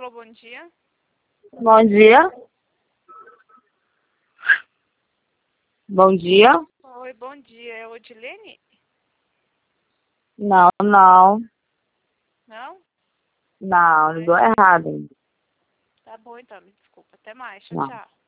Alô, bom dia. Bom dia. Bom dia. Oi, bom dia. É Odilene? Não, não. Não? Não, ligou errado. Tá bom, então. Me desculpa. Até mais. Tchau, Não. tchau.